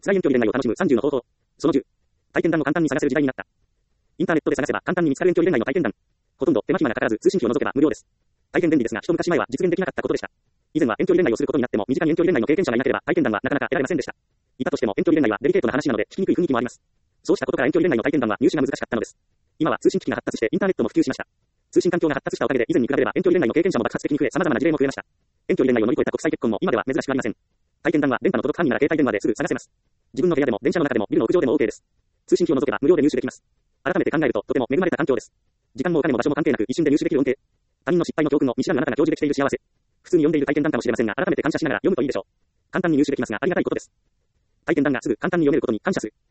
辛い遠距離恋愛を楽しむ30の方法。その10。体験談を簡単に探せる時代になった。インターネットで探せば簡単に見つかる遠距離恋愛の体験談。ほとんど手間暇がかからず通信費を除けば無料です。大変便利ですが、一昔前は実現できなかったことでした。以前は遠距離恋愛をすることになっても、身近に遠距離恋愛の経験者がいなければ体験談はなかなか得られませんでした。いたとしても遠距離恋愛はデリケートな話なので聞きにくい雰囲気もあります。そうしたことから遠距離恋愛の体験談は入手が難しかったのです。今は通信機器が発達してインターネットも普及しました。通信環境が発達したおかげで以前に比べれば遠距離恋愛の経験者も爆発的に増え、様々な事例も増えました。遠距離恋愛を乗り越えた国際結婚も今では珍しくありません。体験談は電波の届く範囲なら携帯電話ですぐ探せます。自分の部屋でも電車の中でもビルの屋上でも OK です。通信費を除けば無料で入手できます。改めて考えるととても恵まれた環境です。時間もお金も場所も関係なく一瞬で入手できる恩恵。他人の失敗の教訓を見知らぬあなたが享受できている幸せ。普通に読んでいる体験談かもしれませんが、改めて感謝しながら読むといいでしょう。簡単に入手できますがありがたいことです。体験談がすぐ簡単に読めることに感謝する。